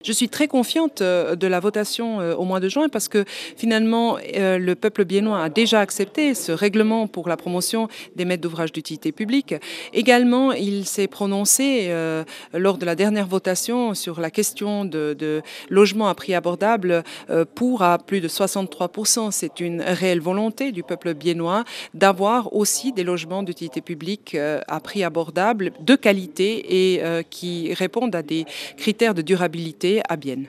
Je suis très confiante de la votation au mois de juin parce que finalement le peuple biennois a déjà accepté ce règlement pour la promotion des maîtres d'ouvrage d'utilité publique. Également, il s'est prononcé lors de la dernière votation sur la question de logement à prix abordable pour à plus de 63%. C'est une réelle volonté du peuple biennois d'avoir aussi des logements d'utilité publique à prix abordable, de qualité et qui répondent à des critères de durabilité à Bienne.